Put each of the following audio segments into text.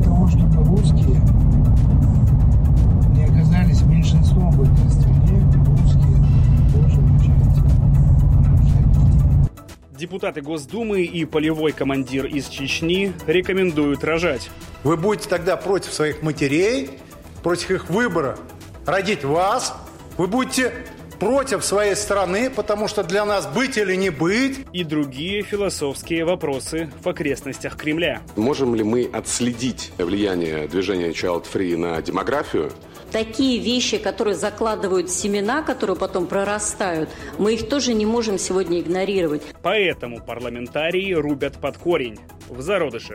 того, чтобы русские не оказались меньшинством в этой стране, русские тоже рожать детей. Депутаты Госдумы и полевой командир из Чечни рекомендуют рожать. Вы будете тогда против своих матерей, против их выбора родить вас. Вы будете против своей страны, потому что для нас быть или не быть. И другие философские вопросы в окрестностях Кремля. Можем ли мы отследить влияние движения Child Free на демографию? Такие вещи, которые закладывают семена, которые потом прорастают, мы их тоже не можем сегодня игнорировать. Поэтому парламентарии рубят под корень, в зародыше.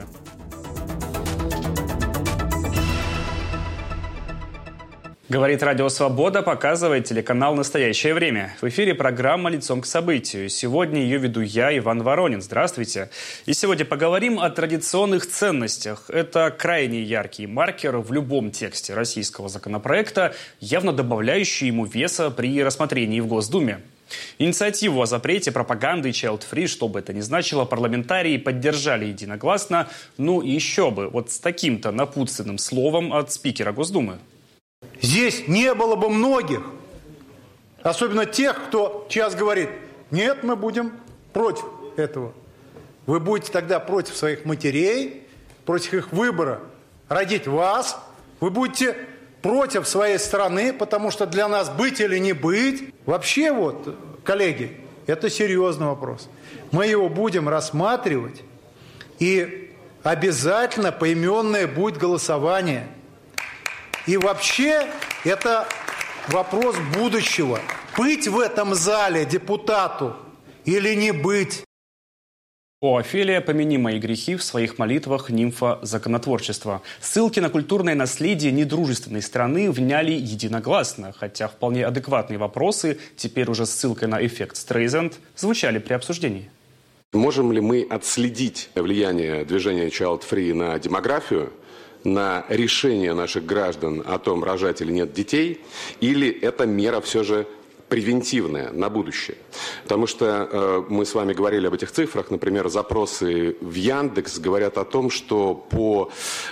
Говорит Радио Свобода, показывает телеканал «Настоящее время». В эфире программа «Лицом к событию». Сегодня ее веду я, Иван Воронин. Здравствуйте. И сегодня поговорим о традиционных ценностях. Это крайне яркий маркер в любом тексте российского законопроекта, явно добавляющий ему веса при рассмотрении в Госдуме. Инициативу о запрете пропаганды Child Free, что бы это ни значило, парламентарии поддержали единогласно. Ну и еще бы, вот с таким-то напутственным словом от спикера Госдумы. Здесь не было бы многих, особенно тех, кто сейчас говорит, нет, мы будем против этого. Вы будете тогда против своих матерей, против их выбора родить вас. Вы будете против своей страны, потому что для нас быть или не быть. Вообще вот, коллеги, это серьезный вопрос. Мы его будем рассматривать, и обязательно поименное будет голосование. И вообще это вопрос будущего. Быть в этом зале депутату или не быть. О, Офелия, помяни мои грехи в своих молитвах, нимфа законотворчества. Ссылки на культурное наследие недружественной страны вняли единогласно, хотя вполне адекватные вопросы, теперь уже с ссылкой на эффект Стрейзанд, звучали при обсуждении. Можем ли мы отследить влияние движения Child Free на демографию, на решение наших граждан о том, рожать или нет детей, или эта мера все же превентивная на будущее? Потому что мы с вами говорили об этих цифрах, например, запросы в Яндекс говорят о том, что по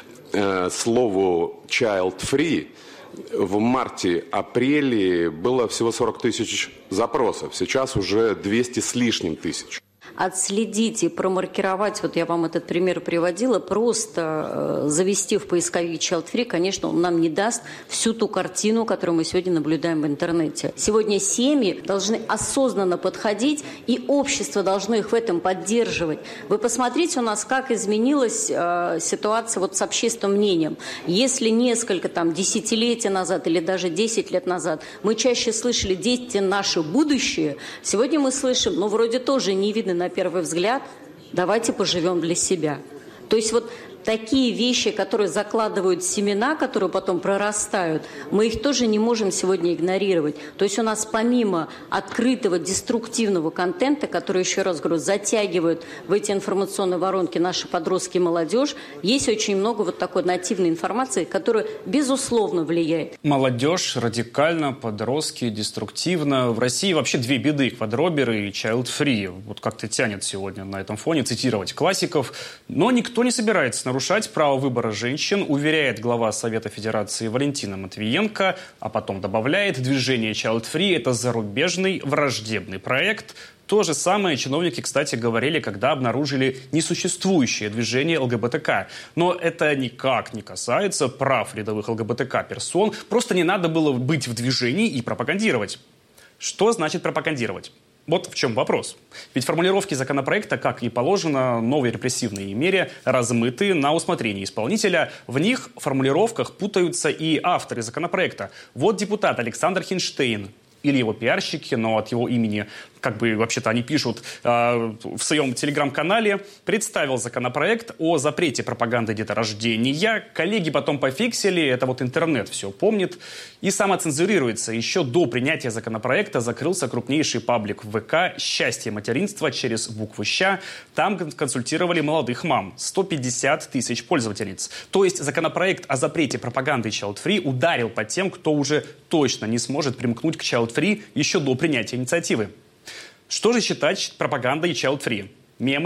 слову Child Free в марте-апреле было всего 40 тысяч запросов, сейчас уже 200 с лишним тысяч. Отследить и промаркировать, вот я вам этот пример приводила, просто завести в поисковик Child Free, конечно, он нам не даст всю ту картину, которую мы сегодня наблюдаем в интернете. Сегодня семьи должны осознанно подходить, и общество должно их в этом поддерживать. Вы посмотрите у нас, как изменилась ситуация вот с общественным мнением. Если несколько десятилетий назад или даже 10 лет назад мы чаще слышали «дети наше будущее», сегодня мы слышим, вроде тоже не видно на первый взгляд, давайте поживем для себя. То есть вот такие вещи, которые закладывают семена, которые потом прорастают, мы их тоже не можем сегодня игнорировать. То есть у нас помимо открытого деструктивного контента, который, еще раз говорю, затягивают в эти информационные воронки наши подростки и молодежь, есть очень много вот такой нативной информации, которая безусловно влияет. Молодежь радикально, подростки деструктивно. В России вообще две беды: квадроберы и Child Free. Вот как-то тянет сегодня на этом фоне цитировать классиков. Но никто не собирается нарушать право выбора женщин, уверяет глава Совета Федерации Валентина Матвиенко, а потом добавляет: движение Child Free – это зарубежный враждебный проект. То же самое чиновники, кстати, говорили, когда обнаружили несуществующее движение ЛГБТК. Но это никак не касается прав рядовых ЛГБТК-персон. Просто не надо было быть в движении и пропагандировать. Что значит пропагандировать? Вот в чем вопрос. Ведь формулировки законопроекта, как и положено, новой репрессивной мере, размыты на усмотрение исполнителя. В них, в формулировках, путаются и авторы законопроекта. Вот депутат Александр Хинштейн, или его пиарщики, но от его имени, вообще-то они пишут в своем телеграм-канале, представил законопроект о запрете пропаганды деторождения. Коллеги потом пофиксили, это вот интернет все помнит, и самоцензурируется. Еще до принятия законопроекта закрылся крупнейший паблик в ВК «Счастье материнства» через букву «Щ». Там консультировали молодых мам. 150 тысяч пользовательниц. То есть законопроект о запрете пропаганды Child Free ударил по тем, кто уже точно не сможет примкнуть к Child Free еще до принятия инициативы. Что же считать пропагандой Child Free? Мемы,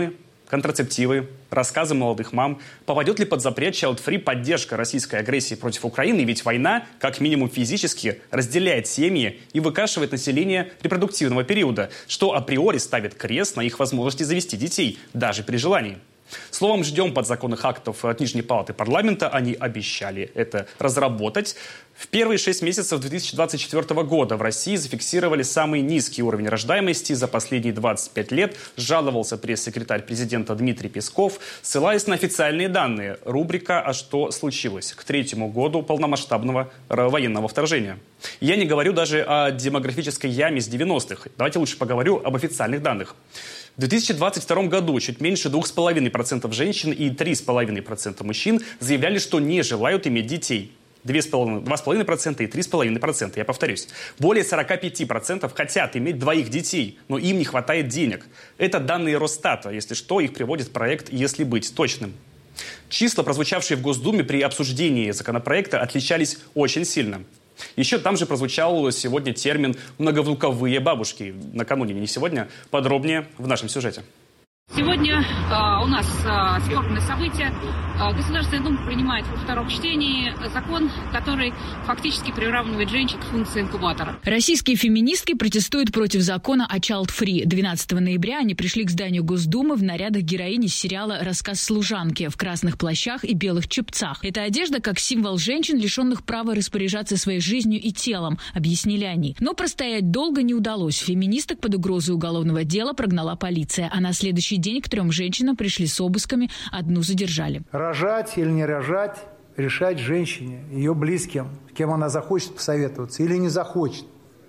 контрацептивы, рассказы молодых мам. Попадет ли под запрет child-free поддержка российской агрессии против Украины? Ведь война, как минимум физически, разделяет семьи и выкашивает население репродуктивного периода, что априори ставит крест на их возможности завести детей, даже при желании. Словом, ждем подзаконных актов от Нижней палаты парламента. Они обещали это разработать. В первые 6 месяцев 2024 года в России зафиксировали самый низкий уровень рождаемости за последние 25 лет, жаловался пресс-секретарь президента Дмитрий Песков, ссылаясь на официальные данные. Рубрика «А что случилось?» к 3-му году полномасштабного военного вторжения. Я не говорю даже о демографической яме с 90-х. Давайте лучше поговорю об официальных данных. В 2022 году чуть меньше 2,5% женщин и 3,5% мужчин заявляли, что не желают иметь детей. 2,5% и 3,5%, я повторюсь. Более 45% хотят иметь двоих детей, но им не хватает денег. Это данные Росстата, если что, их приводит проект «Если быть точным». Числа, прозвучавшие в Госдуме при обсуждении законопроекта, отличались очень сильно. Еще там же прозвучал сегодня термин «многовнуковые бабушки». Накануне, не сегодня. Подробнее в нашем сюжете. Сегодня у нас скорбное событие. Государственная Дума принимает во втором чтении закон, который фактически приравнивает женщин к функции инкубатора. Российские феминистки протестуют против закона о child-free. 12 ноября они пришли к зданию Госдумы в нарядах героини сериала «Рассказ служанки» в красных плащах и белых чепцах. Эта одежда как символ женщин, лишенных права распоряжаться своей жизнью и телом, объяснили они. Но простоять долго не удалось. Феминисток под угрозой уголовного дела прогнала полиция, а на следующий день к 3 женщинам пришли с обысками, одну задержали. Рожать или не рожать, решать женщине, ее близким, с кем она захочет посоветоваться или не захочет.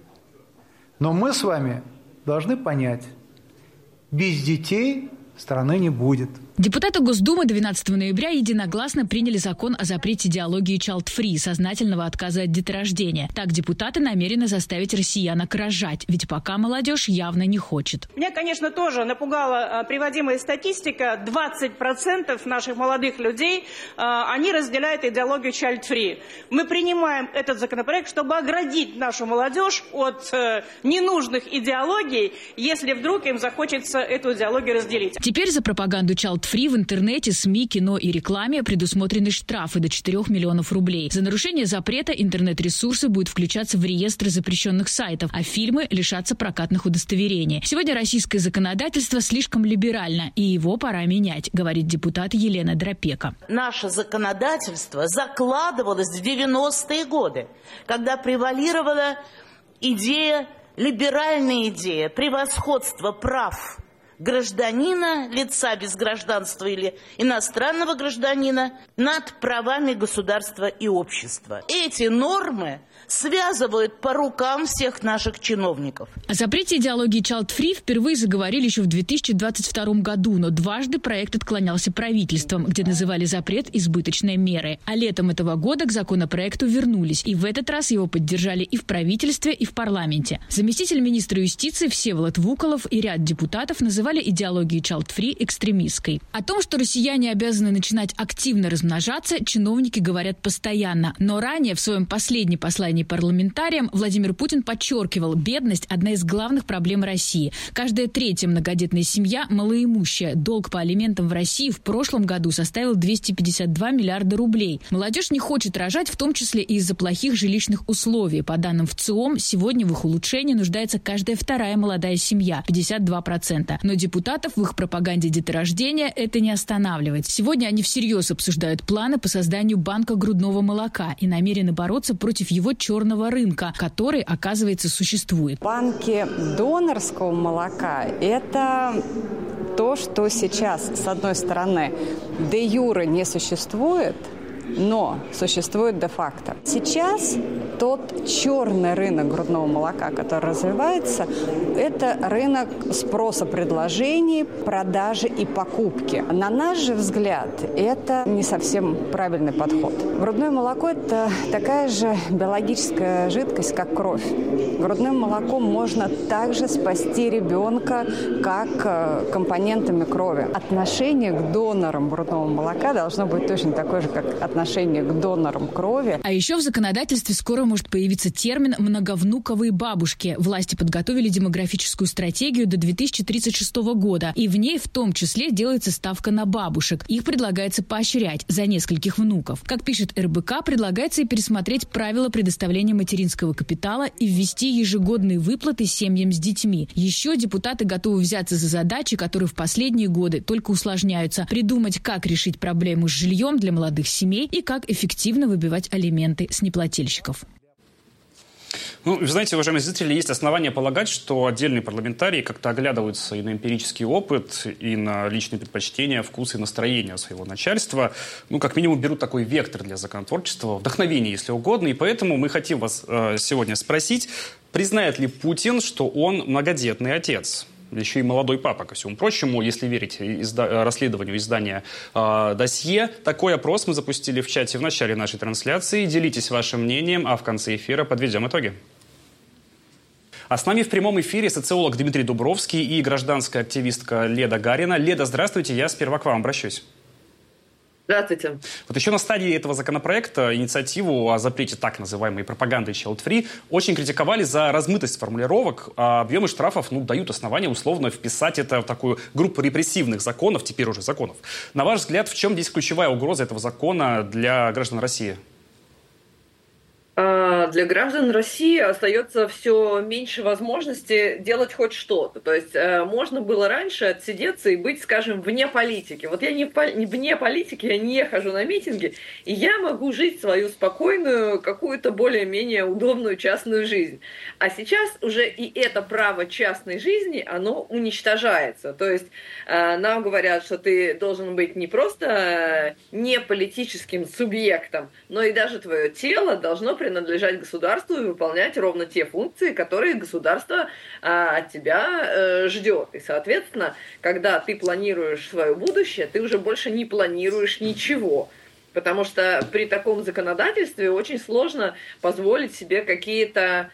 Но мы с вами должны понять, без детей страны не будет. Депутаты Госдумы 12 ноября единогласно приняли закон о запрете идеологии child-free, сознательного отказа от деторождения. Так депутаты намерены заставить россиянок рожать, ведь пока молодежь явно не хочет. Меня, конечно, тоже напугала приводимая статистика. 20% наших молодых людей, они разделяют идеологию child-free. Мы принимаем этот законопроект, чтобы оградить нашу молодежь от ненужных идеологий, если вдруг им захочется эту идеологию разделить. Теперь за пропаганду child-free в интернете, СМИ, кино и рекламе предусмотрены штрафы до 4 миллионов рублей. За нарушение запрета интернет-ресурсы будут включаться в реестр запрещенных сайтов, а фильмы лишатся прокатных удостоверений. Сегодня российское законодательство слишком либерально, и его пора менять, говорит депутат Елена Дропека. Наше законодательство закладывалось в 90-е годы, когда превалировала либеральная идея превосходства прав гражданина, лица без гражданства или иностранного гражданина над правами государства и общества. Эти нормы связывают по рукам всех наших чиновников. О запрете идеологии child-free впервые заговорили еще в 2022 году, но дважды проект отклонялся правительством, где называли запрет избыточной мерой. А летом этого года к законопроекту вернулись, и в этот раз его поддержали и в правительстве, и в парламенте. Заместитель министра юстиции Всеволод Вуколов и ряд депутатов называли идеологию child-free экстремистской. О том, что россияне обязаны начинать активно размножаться, чиновники говорят постоянно. Но ранее в своем последнем послании парламентариям Владимир Путин подчеркивал, бедность – одна из главных проблем России. Каждая третья многодетная семья малоимущая. Долг по алиментам в России в прошлом году составил 252 миллиарда рублей. Молодежь не хочет рожать, в том числе и из-за плохих жилищных условий. По данным ВЦИОМ, сегодня в их улучшении нуждается каждая вторая молодая семья – 52%. Но депутатов в их пропаганде деторождения это не останавливает. Сегодня они всерьез обсуждают планы по созданию банка грудного молока и намерены бороться против его черного рынка, который, оказывается, существует. Банки донорского молока – это то, что сейчас, с одной стороны, де-юре не существует, но существует де-факто. Сейчас тот черный рынок грудного молока, который развивается, это рынок спроса, предложений, продажи и покупки. На наш же взгляд, это не совсем правильный подход. Грудное молоко – это такая же биологическая жидкость, как кровь. Грудным молоком можно также спасти ребенка, как компонентами крови. Отношение к донорам грудного молока должно быть точно такое же, как отношение отношение к донорам крови. А еще в законодательстве скоро может появиться термин «многовнуковые бабушки». Власти подготовили демографическую стратегию до 2036 года, и в ней в том числе делается ставка на бабушек. Их предлагается поощрять за нескольких внуков. Как пишет РБК, предлагается и пересмотреть правила предоставления материнского капитала и ввести ежегодные выплаты семьям с детьми. Еще депутаты готовы взяться за задачи, которые в последние годы только усложняются. Придумать, как решить проблему с жильем для молодых семей и как эффективно выбивать алименты с неплательщиков. Ну, вы знаете, уважаемые зрители, есть основания полагать, что отдельные парламентарии как-то оглядываются и на эмпирический опыт, и на личные предпочтения, вкусы и настроения своего начальства. Ну, как минимум, берут такой вектор для законотворчества, вдохновение, если угодно. И поэтому мы хотим вас сегодня спросить, признает ли Путин, что он многодетный отец? Еще и молодой папа, ко всему прочему, если верить расследованию издания «Досье». Такой опрос мы запустили в чате в начале нашей трансляции. Делитесь вашим мнением, а в конце эфира подведем итоги. А с нами в прямом эфире социолог Дмитрий Дубровский и гражданская активистка Леда Гарина. Леда, здравствуйте, я сперва к вам обращусь. Здравствуйте. Вот еще на стадии этого законопроекта инициативу о запрете так называемой пропаганды Child Free очень критиковали за размытость формулировок, а объемы штрафов дают основания условно вписать это в такую группу репрессивных законов, теперь уже законов. На ваш взгляд, в чем здесь ключевая угроза этого закона для граждан России? Для граждан России остается все меньше возможности делать хоть что-то. То есть можно было раньше отсидеться и быть, скажем, вне политики. Вот я не вне политики, я не хожу на митинги, и я могу жить свою спокойную, какую-то более-менее удобную частную жизнь. А сейчас уже и это право частной жизни, оно уничтожается. То есть нам говорят, что ты должен быть не просто не политическим субъектом, но и даже твое тело должно принадлежать государству и выполнять ровно те функции, которые государство от тебя ждет. И, соответственно, когда ты планируешь свое будущее, ты уже больше не планируешь ничего. Потому что при таком законодательстве очень сложно позволить себе какие-то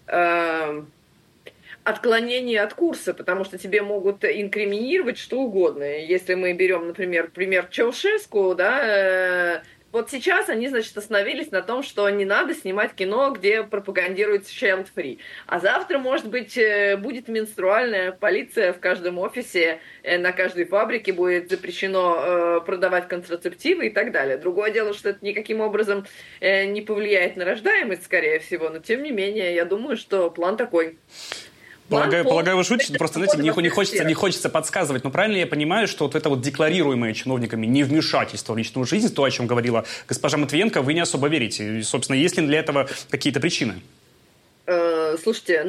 отклонения от курса, потому что тебе могут инкриминировать что угодно. Если мы берем, например, пример Чаушеску, да, вот сейчас они, значит, остановились на том, что не надо снимать кино, где пропагандируется Child Free. А завтра, может быть, будет менструальная полиция в каждом офисе, на каждой фабрике будет запрещено продавать контрацептивы и так далее. Другое дело, что это никаким образом не повлияет на рождаемость, скорее всего, но тем не менее, я думаю, что план такой. Полагаю, вы шутите, просто, знаете, не хочется подсказывать, но правильно я понимаю, что вот это вот декларируемое чиновниками невмешательство в личную жизнь, то, о чем говорила госпожа Матвиенко, вы не особо верите. И, собственно, есть ли для этого какие-то причины? Слушайте,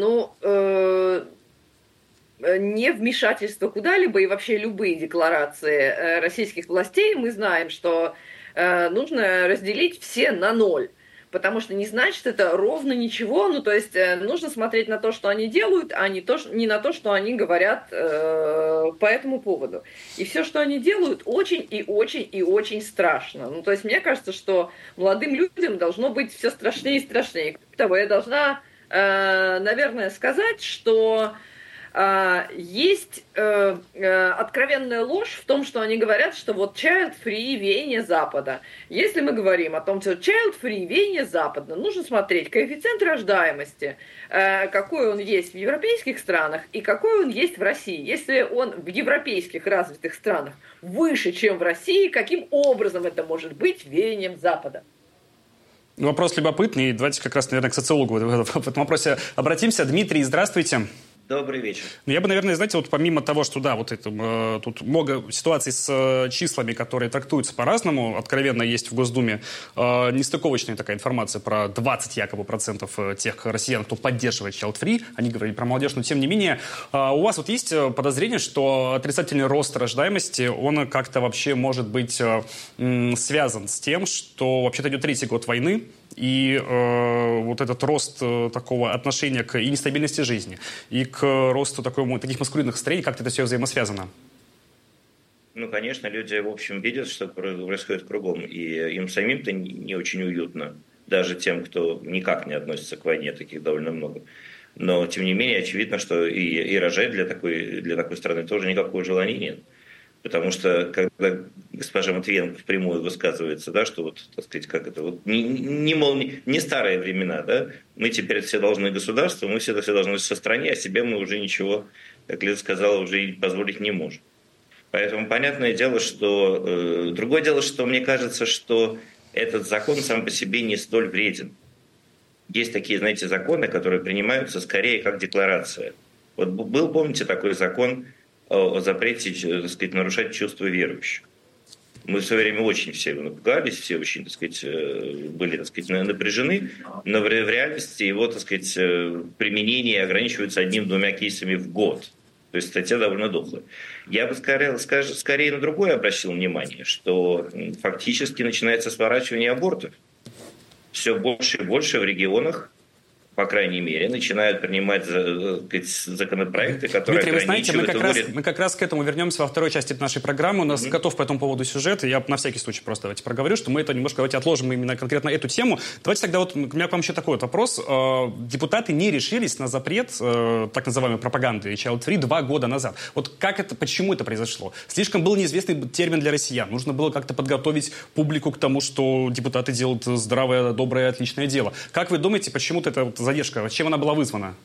невмешательство куда-либо и вообще любые декларации российских властей, мы знаем, что нужно разделить все на 0. Потому что не значит это ровно ничего, то есть нужно смотреть на то, что они делают, а не на то, что они говорят по этому поводу. И все, что они делают, очень и очень и очень страшно. То есть мне кажется, что молодым людям должно быть все страшнее и страшнее. Кроме того, я должна, наверное, сказать, что есть откровенная ложь в том, что они говорят, что вот child free веяние Запада. Если мы говорим о том, что child free веяние Запада, нужно смотреть коэффициент рождаемости, какой он есть в европейских странах и какой он есть в России. Если он в европейских развитых странах выше, чем в России, каким образом это может быть веянием Запада? Вопрос любопытный. Давайте как раз, наверное, к социологу в этом вопросе обратимся. Дмитрий, здравствуйте. Добрый вечер. Я бы, наверное, знаете, вот помимо того, что да, вот это, тут много ситуаций с числами, которые трактуются по-разному, откровенно есть в Госдуме нестыковочная такая информация про 20 якобы процентов тех россиян, кто поддерживает Child Free, они говорили про молодежь, но тем не менее, у вас вот есть подозрение, что отрицательный рост рождаемости, он как-то вообще может быть связан с тем, что вообще-то идет 3-й год войны, и вот этот рост такого отношения к и нестабильности жизни, и к росту таких маскулинных строений, как-то это все взаимосвязано? Конечно, люди, в общем, видят, что происходит кругом, и им самим-то не очень уютно, даже тем, кто никак не относится к войне, таких довольно много. Но, тем не менее, очевидно, что и рожать для такой страны тоже никакого желания нет. Потому что, когда госпожа Матвиенко впрямую высказывается, да, что вот, так сказать, как это, вот, не старые времена, да, мы теперь все должны государству, мы все должны со стране, а себе мы уже ничего, как Лиза сказала, уже позволить не можем. Поэтому понятное дело, что... другое дело, что мне кажется, что этот закон сам по себе не столь вреден. Есть такие, знаете, законы, которые принимаются скорее как декларация. Вот был, помните, такой закон о запрете, так сказать, нарушать чувства верующих. Мы в свое время очень все напугались, все очень, так сказать, были, так сказать, напряжены, но в реальности его, так сказать, применение ограничивается 1-2 кейсами в год. То есть статья довольно дохлая. Я бы скорее на другое обратил внимание, что фактически начинается сворачивание абортов. Все больше и больше в регионах, по крайней мере, начинают принимать законопроекты, которые Дмитрий, ограничивают... вы знаете, мы как раз к этому вернемся во второй части нашей программы. У нас готов по этому поводу сюжет. Я на всякий случай просто давайте проговорю, что мы это немножко давайте отложим именно конкретно эту тему. Давайте тогда вот у меня к вам еще такой вот вопрос. Депутаты не решились на запрет так называемой пропаганды Child Free 2 года назад. Вот как это, почему это произошло? Слишком был неизвестный термин для россиян. Нужно было как-то подготовить публику к тому, что депутаты делают здравое, доброе, отличное дело. Как вы думаете, почему-то это задержка, чем она была вызвана?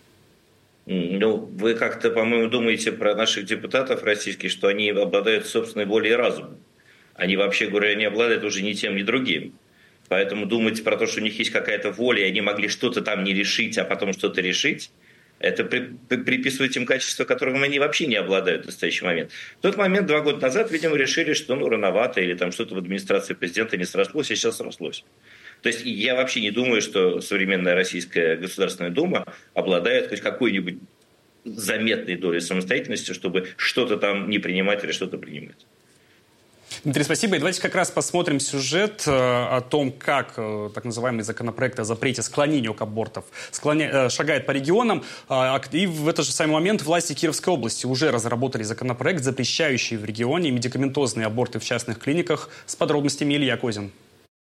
Ну, вы как-то, по-моему, думаете про наших депутатов российских, что они обладают собственной волей и разумом. Они, вообще говоря, не обладают уже ни тем, ни другим. Поэтому думать про то, что у них есть какая-то воля, и они могли что-то там не решить, а потом что-то решить, это приписывать им качества, которым они вообще не обладают в настоящий момент. В тот момент, 2 года назад, видимо, решили, что рановато, или там что-то в администрации президента не срослось, и сейчас срослось. То есть я вообще не думаю, что современная Российская Государственная Дума обладает хоть какой-нибудь заметной долей самостоятельности, чтобы что-то там не принимать или что-то принимать. Дмитрий, спасибо. И давайте как раз посмотрим сюжет о том, как так называемый законопроект о запрете склонению к абортам шагает по регионам. И в этот же самый момент власти Кировской области уже разработали законопроект, запрещающий в регионе медикаментозные аборты в частных клиниках. С подробностями Илья Козин.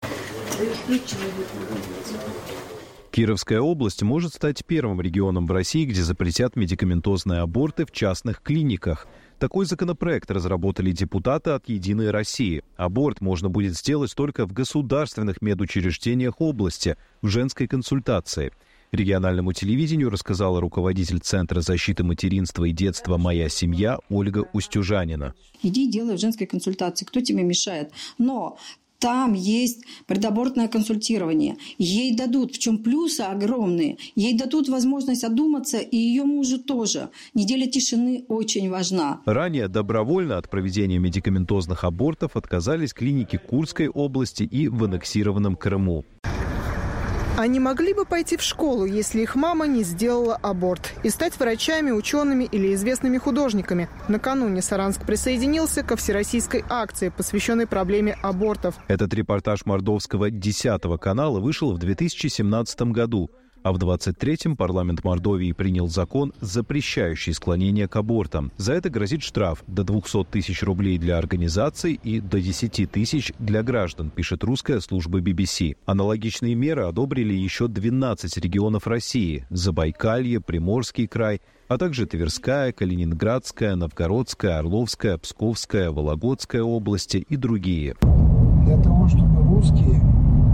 Кировская область может стать первым регионом в России, где запретят медикаментозные аборты в частных клиниках. Такой законопроект разработали депутаты от «Единой России». Аборт можно будет сделать только в государственных медучреждениях области, в женской консультации. Региональному телевидению рассказала руководитель Центра защиты материнства и детства «Моя семья» Ольга Устюжанина. Иди делай в женской консультации, кто тебе мешает? Но там есть предабортное консультирование. Ей дадут, в чем плюсы огромные, ей дадут возможность одуматься, и ее мужу тоже. Неделя тишины очень важна. Ранее добровольно от проведения медикаментозных абортов отказались клиники Курской области и в аннексированном Крыму. Они могли бы пойти в школу, если их мама не сделала аборт, и стать врачами, учеными или известными художниками. Накануне Саранск присоединился ко всероссийской акции, посвященной проблеме абортов. Этот репортаж мордовского 10-го канала вышел в 2017 году. А в 23-м парламент Мордовии принял закон, запрещающий склонение к абортам. За это грозит штраф до 200 тысяч рублей для организаций и до 10 тысяч для граждан, пишет русская служба BBC. Аналогичные меры одобрили еще 12 регионов России – Забайкалье, Приморский край, а также Тверская, Калининградская, Новгородская, Орловская, Псковская, Вологодская области и другие. Для того, чтобы русские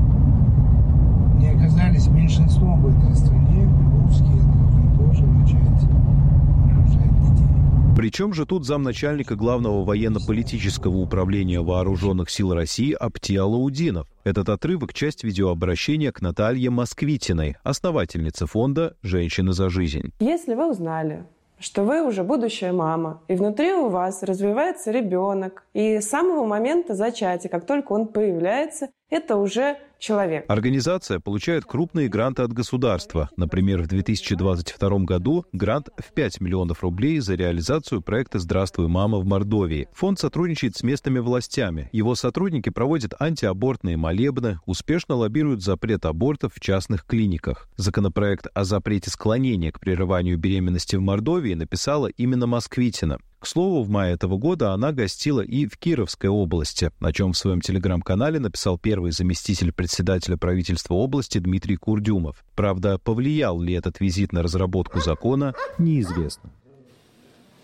не оказались меньшинством в этой стране, русские должны тоже начать рожать детей. Причем же тут замначальника Главного военно-политического управления Вооруженных сил России Апти Алаудинов. Этот отрывок – часть видеообращения к Наталье Москвитиной, основательнице фонда «Женщины за жизнь». Если вы узнали, что вы уже будущая мама, и внутри у вас развивается ребенок, и с самого момента зачатия, как только он появляется, это уже человек. Организация получает крупные гранты от государства. Например, в 2022 году грант в 5 миллионов рублей за реализацию проекта «Здравствуй, мама» в Мордовии. Фонд сотрудничает с местными властями. Его сотрудники проводят антиабортные молебны, успешно лоббируют запрет абортов в частных клиниках. Законопроект о запрете склонения к прерыванию беременности в Мордовии написала именно Москвитина. К слову, в мае этого года она гостила и в Кировской области, о чем в своем телеграм-канале написал первый заместитель председателя правительства области Дмитрий Курдюмов. Правда, повлиял ли этот визит на разработку закона, неизвестно.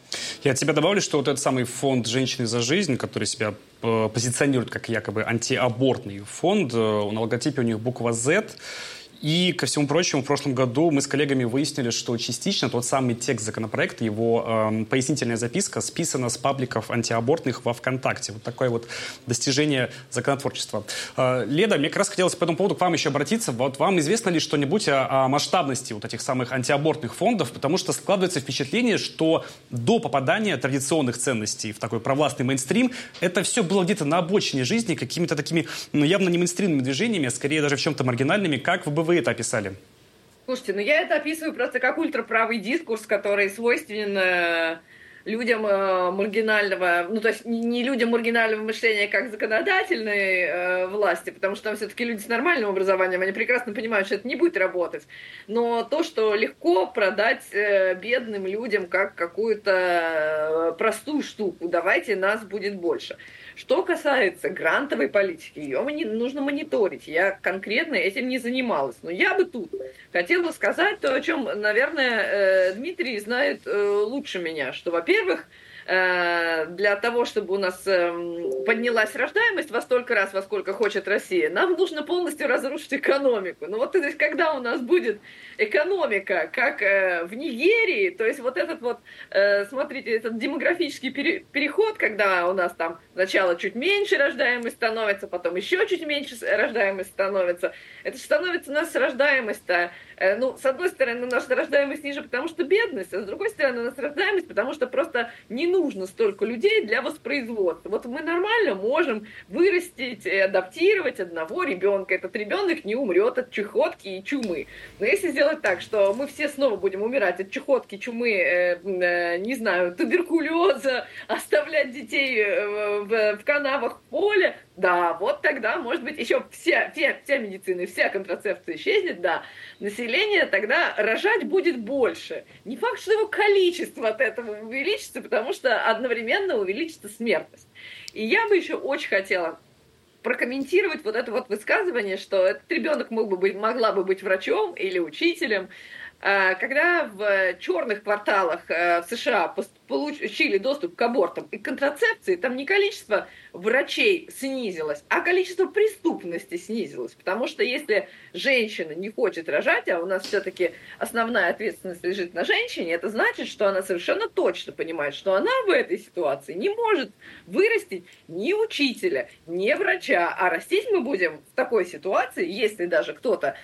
Я от себя добавлю, что вот этот самый фонд «Женщины за жизнь», который себя позиционирует как якобы антиабортный фонд, на логотипе у них буква «Z». И, ко всему прочему, в прошлом году мы с коллегами выяснили, что частично тот самый текст законопроекта, его пояснительная записка списана с пабликов антиабортных во ВКонтакте. Вот такое вот достижение законотворчества. Леда, мне как раз хотелось по этому поводу к вам еще обратиться. Вот вам известно ли что-нибудь о масштабности вот этих самых антиабортных фондов? Потому что складывается впечатление, что до попадания традиционных ценностей в такой провластный мейнстрим это все было где-то на обочине жизни, какими-то такими явно не мейнстримными движениями, а скорее даже в чем-то маргинальными. Как вы это описали? Слушайте, я это описываю просто как ультраправый дискурс, который свойственен людям маргинального, то есть не людям маргинального мышления как законодательной власти, потому что там все-таки люди с нормальным образованием, они прекрасно понимают, что это не будет работать. Но то, что легко продать бедным людям как какую-то простую штуку, давайте нас будет больше. Что касается грантовой политики, ее нужно мониторить. Я конкретно этим не занималась. Но я бы тут хотела сказать то, о чем, наверное, Дмитрий знает лучше меня. Что, во-первых, для того, чтобы у нас поднялась рождаемость во столько раз, во сколько хочет Россия, нам нужно полностью разрушить экономику. Ну вот то есть, когда у нас будет экономика, как в Нигерии, то есть вот этот вот, смотрите, этот демографический переход, когда у нас там сначала чуть меньше рождаемость становится, потом еще чуть меньше рождаемость становится, это же становится у нас рождаемость-то, с одной стороны, наша рождаемость ниже, потому что бедность, а с другой стороны, у нас рождаемость, потому что просто не нужно столько людей для воспроизводства. Вот мы нормально можем вырастить и адаптировать одного ребенка. Этот ребенок не умрет от чехотки и чумы. Но если сделать так, что мы все снова будем умирать от чехотки, чумы, не знаю, туберкулеза, оставлять детей в канавах в поле, да, вот тогда, может быть, еще вся медицина, вся контрацепция исчезнет, да, население тогда рожать будет больше. Не факт, что его количество от этого увеличится, потому что одновременно увеличится смертность. И я бы еще очень хотела прокомментировать вот это вот высказывание, что этот ребенок могла бы быть врачом или учителем. Когда в черных кварталах в США получили доступ к абортам и контрацепции, там не количество врачей снизилось, а количество преступности снизилось. Потому что если женщина не хочет рожать, а у нас все-таки основная ответственность лежит на женщине, это значит, что она совершенно точно понимает, что она в этой ситуации не может вырастить ни учителя, ни врача. А растить мы будем в такой ситуации, если даже кто-то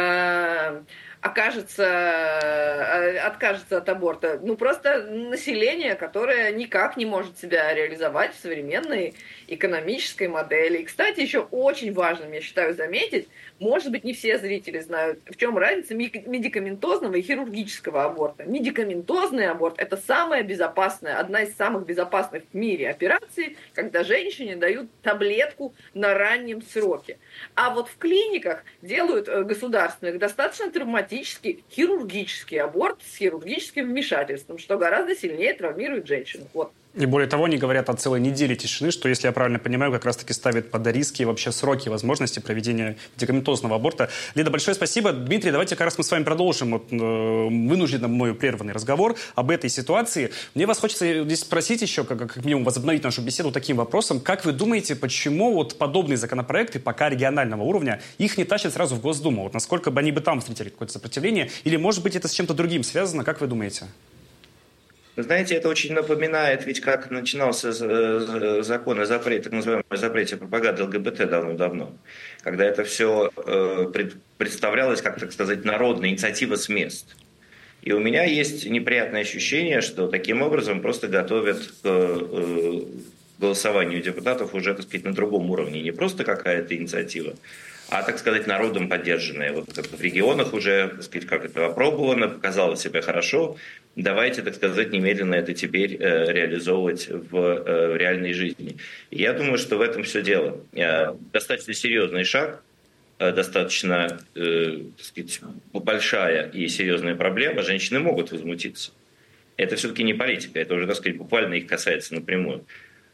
откажется от аборта. Просто население, которое никак не может себя реализовать в современной экономической модели. И, кстати, еще очень важным, я считаю, заметить, может быть, не все зрители знают, в чем разница медикаментозного и хирургического аборта. Медикаментозный аборт – это самая безопасная, одна из самых безопасных в мире операций, когда женщине дают таблетку на раннем сроке. А вот в клиниках делают государственных достаточно травматический хирургический аборт с хирургическим вмешательством, что гораздо сильнее травмирует женщину. Вот. И более того, они говорят о целой неделе тишины, что, если я правильно понимаю, как раз-таки ставит под риски вообще сроки возможности проведения медикаментозного аборта. Лида, большое спасибо. Дмитрий, давайте как раз мы с вами продолжим вынужденно мною прерванный разговор об этой ситуации. Мне вас хочется здесь спросить еще, как минимум возобновить нашу беседу таким вопросом. Как вы думаете, почему вот подобные законопроекты, пока регионального уровня, их не тащат сразу в Госдуму? Вот насколько бы они бы там встретили какое-то сопротивление? Или, может быть, это с чем-то другим связано? Как вы думаете? Вы знаете, это очень напоминает, ведь как начинался закон о запрете, так называемый запрете пропаганды ЛГБТ давно-давно, когда это все представлялось, как так сказать, народная инициатива с мест. И у меня есть неприятное ощущение, что таким образом просто готовят к голосованию депутатов уже, так сказать, на другом уровне. Не просто какая-то инициатива, а, так сказать, народом поддержанная. Вот в регионах уже, так сказать, как это опробовано, показало себя хорошо. Давайте, так сказать, немедленно это теперь реализовывать в реальной жизни. И я думаю, что в этом все дело. Достаточно серьезный шаг, достаточно, так сказать, большая и серьезная проблема. Женщины могут возмутиться. Это все-таки не политика, это уже, так сказать, буквально их касается напрямую.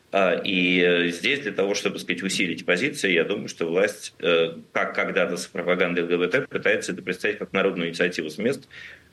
И здесь для того, чтобы, так сказать, усилить позиции, я думаю, что власть, как когда-то с пропагандой ЛГБТ, пытается это представить как народную инициативу с мест,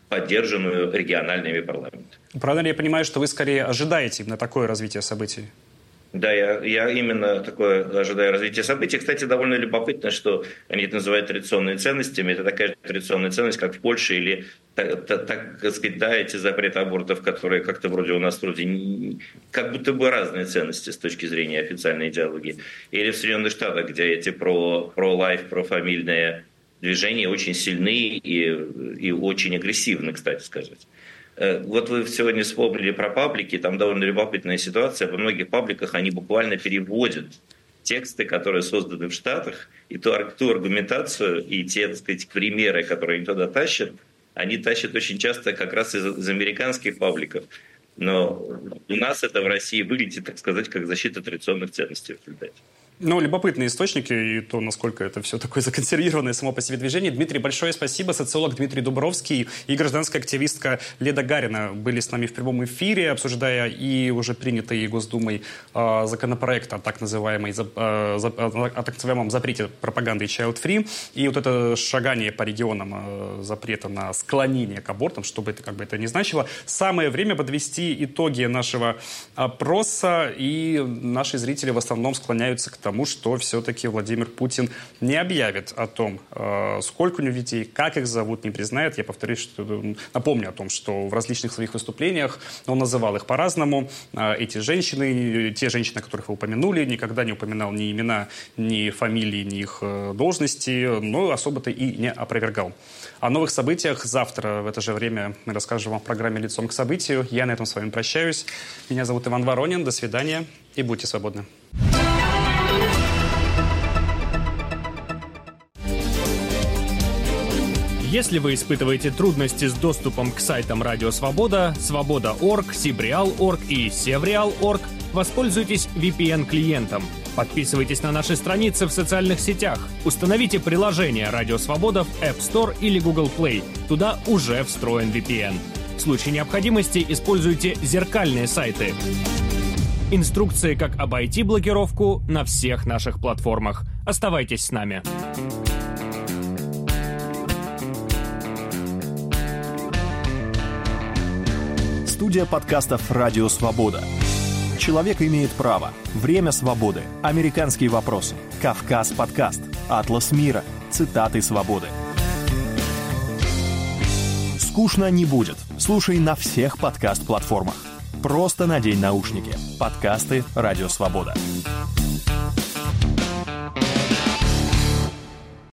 поддержанную региональными парламентами. Правильно ли я понимаю, что вы скорее ожидаете именно такое развитие событий? Да, я именно такое ожидаю развития событий. Кстати, довольно любопытно, что они это называют традиционными ценностями. Это такая же традиционная ценность, как в Польше, или, так сказать, да, эти запреты абортов, которые как-то вроде у нас как будто бы разные ценности с точки зрения официальной идеологии. Или в Соединенных Штатах, где эти про-лайф, профамильные движения очень сильны и очень агрессивны, кстати сказать. Вот вы сегодня вспомнили про паблики, там довольно любопытная ситуация. Во многих пабликах они буквально переводят тексты, которые созданы в Штатах, и ту аргументацию, и те, так сказать, примеры, которые они туда тащат, они тащат очень часто как раз из американских пабликов. Но у нас это в России выглядит, так сказать, как защита традиционных ценностей в результате. Ну, любопытные источники и то, насколько это все такое законсервированное само по себе движение. Дмитрий, большое спасибо. Социолог Дмитрий Дубровский и гражданская активистка Леда Гарина были с нами в прямом эфире, обсуждая и уже принятый Госдумой законопроект о так называемом запрете пропаганды Child Free. И вот это шагание по регионам запрета на склонение к абортам, чтобы это как бы это ни значило. Самое время подвести итоги нашего опроса, и наши зрители в основном склоняются к тому, что все-таки Владимир Путин не объявит о том, сколько у него детей, как их зовут, не признает. Я повторюсь, напомню о том, что в различных своих выступлениях он называл их по-разному. Эти женщины, те женщины, которых вы упомянули, никогда не упоминал ни имена, ни фамилии, ни их должности, но особо-то и не опровергал. О новых событиях завтра в это же время мы расскажем вам в программе «Лицом к событию». Я на этом с вами прощаюсь. Меня зовут Иван Воронин. До свидания и будьте свободны. Если вы испытываете трудности с доступом к сайтам Радио Свобода, Свобода.орг, Сибреал.орг и Севреал.орг, воспользуйтесь VPN-клиентом. Подписывайтесь на наши страницы в социальных сетях. Установите приложение Радио Свобода в App Store или Google Play. Туда уже встроен VPN. В случае необходимости используйте зеркальные сайты. Инструкции, как обойти блокировку, на всех наших платформах. Оставайтесь с нами. Студия подкастов «Радио Свобода». Человек имеет право. Время свободы. Американские вопросы. Кавказ подкаст. Атлас мира. Цитаты свободы. Скучно не будет. Слушай на всех подкаст-платформах. Просто надень наушники. Подкасты «Радио Свобода».